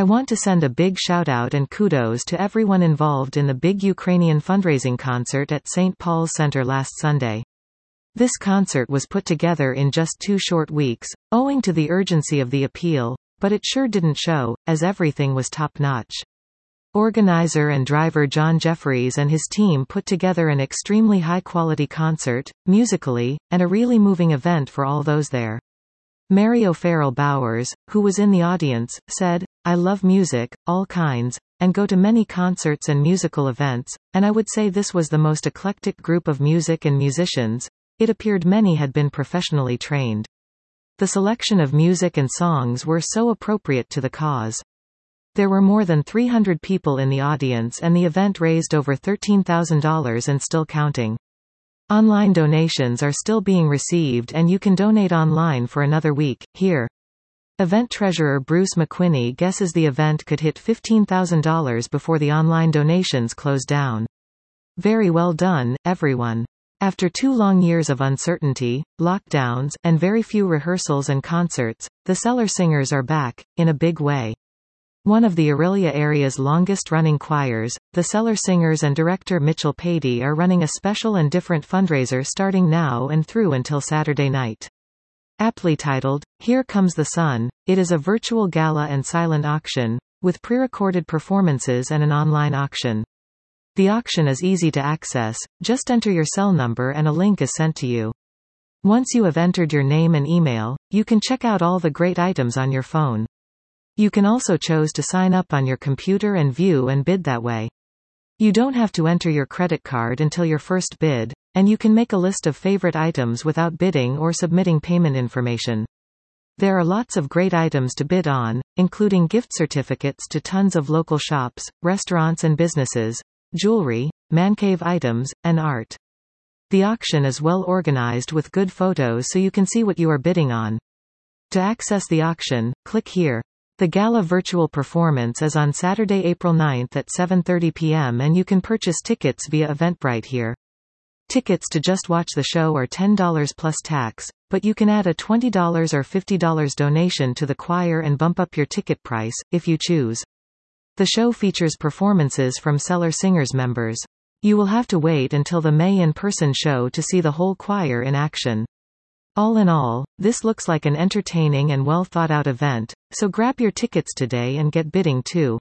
I want to send a big shout-out and kudos to everyone involved in the big Ukrainian fundraising concert at St. Paul's Center last Sunday. This concert was put together in just 2 short weeks, owing to the urgency of the appeal, but it sure didn't show, as everything was top-notch. Organizer and driver John Jeffries and his team put together an extremely high-quality concert, musically, and a really moving event for all those there. Mary O'Farrell Bowers, who was in the audience, said, "I love music, all kinds, and go to many concerts and musical events, and I would say this was the most eclectic group of music and musicians. It appeared many had been professionally trained. The selection of music and songs were so appropriate to the cause." There were more than 300 people in the audience and the event raised over $13,000 and still counting. Online donations are still being received and you can donate online for another week. Here. Event treasurer Bruce McQuinney guesses the event could hit $15,000 before the online donations close down. Very well done, everyone. After 2 long years of uncertainty, lockdowns, and very few rehearsals and concerts, the Cellar Singers are back, in a big way. One of the Orillia area's longest-running choirs, the Cellar Singers and director Mitchell Patey are running a special and different fundraiser starting now and through until Saturday night. Aptly titled, Here Comes the Sun, it is a virtual gala and silent auction, with pre-recorded performances and an online auction. The auction is easy to access, just enter your cell number and a link is sent to you. Once you have entered your name and email, you can check out all the great items on your phone. You can also choose to sign up on your computer and view and bid that way. You don't have to enter your credit card until your first bid, and you can make a list of favorite items without bidding or submitting payment information. There are lots of great items to bid on, including gift certificates to tons of local shops, restaurants and businesses, jewelry, man cave items, and art. The auction is well organized with good photos so you can see what you are bidding on. To access the auction, click here. The gala virtual performance is on Saturday, April 9th at 7:30 p.m. and you can purchase tickets via Eventbrite here. Tickets to just watch the show are $10 plus tax, but you can add a $20 or $50 donation to the choir and bump up your ticket price, if you choose. The show features performances from Cellar Singers members. You will have to wait until the May in-person show to see the whole choir in action. All in all, this looks like an entertaining and well-thought-out event, so grab your tickets today and get bidding too.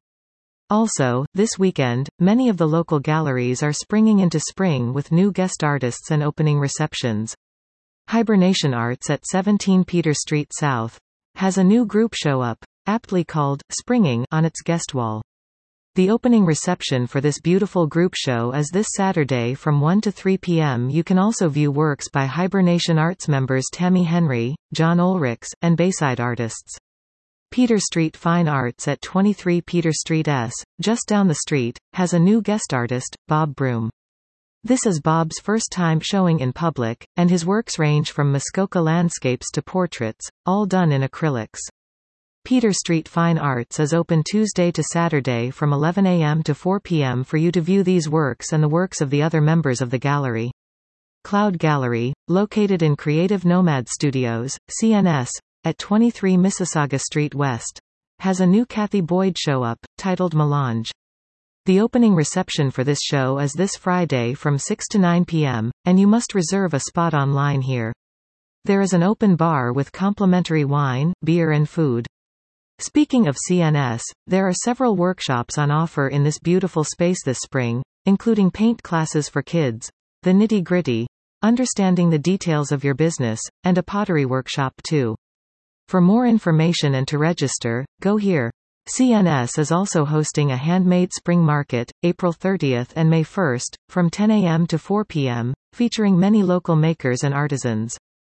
Also, this weekend, many of the local galleries are springing into spring with new guest artists and opening receptions. Hibernation Arts at 17 Peter Street South has a new group show up, aptly called Springing, on its guest wall. The opening reception for this beautiful group show is this Saturday from 1 to 3 p.m. You can also view works by Hibernation Arts members Tammy Henry, John Ulrichs, and Bayside artists. Peter Street Fine Arts at 23 Peter Street S, just down the street, has a new guest artist, Bob Broom. This is Bob's first time showing in public, and his works range from Muskoka landscapes to portraits, all done in acrylics. Peter Street Fine Arts is open Tuesday to Saturday from 11 a.m. to 4 p.m. for you to view these works and the works of the other members of the gallery. Cloud Gallery, located in Creative Nomad Studios, CNS, at 23 Mississauga Street West, has a new Kathy Boyd show up, titled Melange. The opening reception for this show is this Friday from 6 to 9 p.m., and you must reserve a spot online here. There is an open bar with complimentary wine, beer and food. Speaking of CNS, there are several workshops on offer in this beautiful space this spring, including paint classes for kids, the nitty-gritty, understanding the details of your business, and a pottery workshop too. For more information and to register, go here. CNS is also hosting a handmade spring market, April 30th and May 1st, from 10 a.m. to 4 p.m., featuring many local makers and artisans.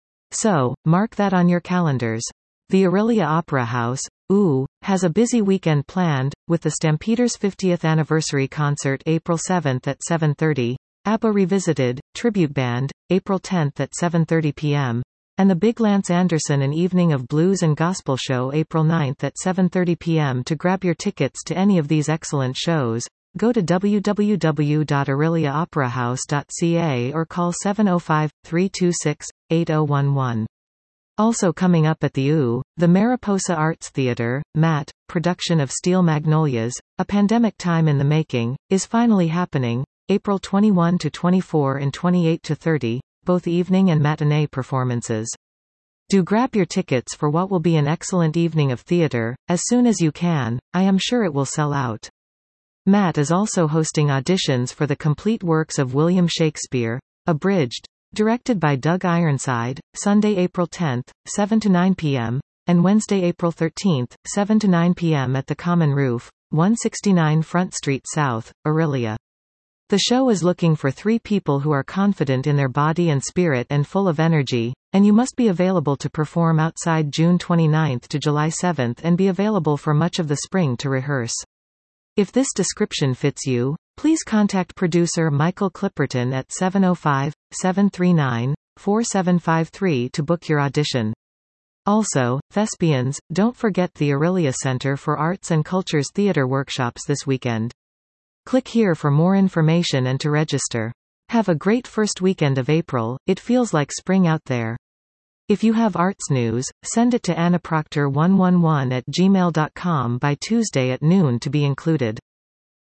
So, mark that on your calendars. The Orillia Opera House, has a busy weekend planned, with the Stampeders' 50th anniversary concert April 7th at 7:30, ABBA Revisited, Tribute Band, April 10th at 7:30 p.m., and the Big Lance Anderson An Evening of Blues and Gospel show April 9th at 7:30 p.m. To grab your tickets to any of these excellent shows, go to www.orilliaoperahouse.ca or call 705-326-8011. Also coming up at the U, the Mariposa Arts Theater, MAT, production of Steel Magnolias, A Pandemic Time in the Making, is finally happening, April 21 to 24 and 28 to 30, both evening and matinee performances. Do grab your tickets for what will be an excellent evening of theater, as soon as you can. I am sure it will sell out. MAT is also hosting auditions for the complete works of William Shakespeare, Abridged, directed by Doug Ironside, Sunday, April 10, 7 to 9 p.m., and Wednesday, April 13, 7 to 9 p.m. at the Common Roof, 169 Front Street South, Orillia. The show is looking for 3 people who are confident in their body and spirit and full of energy, and you must be available to perform outside June 29 to July 7 and be available for much of the spring to rehearse. If this description fits you, please contact producer Michael Clipperton at 705-739-4753 to book your audition. Also, thespians, don't forget the Orillia Center for Arts and Culture's theater workshops this weekend. Click here for more information and to register. Have a great first weekend of April, it feels like spring out there. If you have arts news, send it to annaproctor111@gmail.com by Tuesday at noon to be included.